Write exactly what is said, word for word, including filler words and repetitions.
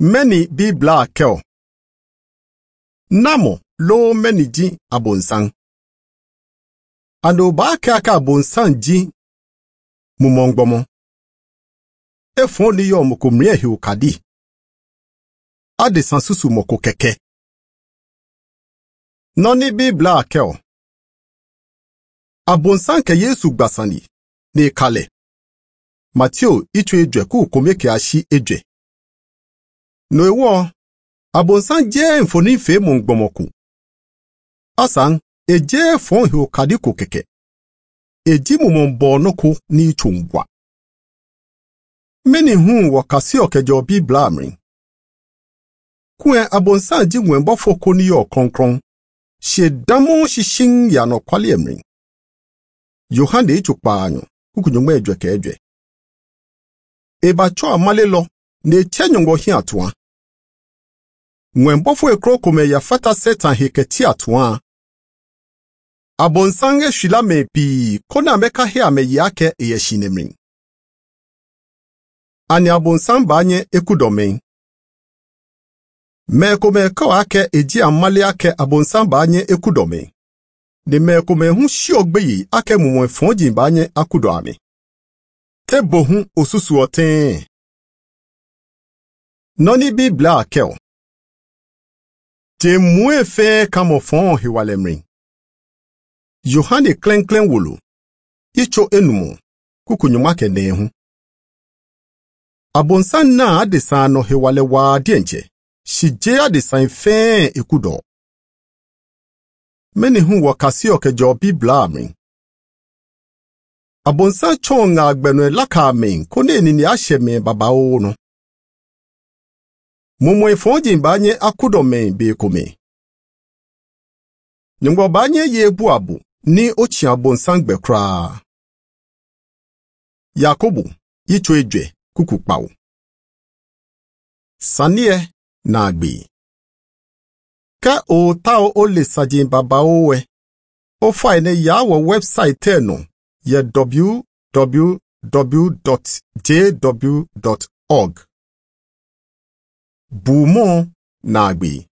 Many be black kel. Namo lo many ji abonsan. Ando ba kaka abonsan ji mumongbomo. Efon ni yo moko mrie hi ukadi. Ade sansusu moko keke. Noni bi black kel. Abonsan ke Yesu gbasani ne kale. Matthew itu edwe ku komeke ashi edwe. No ewo abonsan je mfoni fe mo ngbomoku. Asan eje fon hi ukadi ko keke. Eji mu mombo noku ni chungwa. Many hu wakasi okejo bi blamring. Kwen abonsan ji wenbo foko ni yo kronkron. She damo shishin ya no kwali emring. Yohande ichukpa anyo, kukunyongwe edwe ke edwe. Eba cho amale lo, ne chenyongo hi atuwa. Wenbofo ekro kome ya fata setan heketi atuwa. Abonsange shila me pi, kona meka he ame yake eye shinemring. Ani abonsan banye ekudomen. Meko meko ake eji amale ake abonsan banye ekudomen. Ne meko me hun shiogbeyi ake mumwe fonji banye akudo ame. Te bohun osusu oten. Noni bi bla kel. Te mwe fe kamofon hiwalemring. Yohane klen klen wulu. Icho enumo. Kukunyumake nehu. Abonsan na adesan no hiwale wa dienche. Shije adesan fe ekudo. Meni hu wakasi okejo bi blaming. Abonsan chonga agbenwe laka men kone nini ashe men baba ono. Mumwe fonji mbanye akudo men bekome. Nyungwa banye ye buabu ni ochi abonsan gbekra. Yakobu, icho edwe kukukpau. Sanie na agbi. Ka o tao o le sajin baba owe. O fa ene ya wa website eno ye w w w dot j w dot org. Bumo na agbi.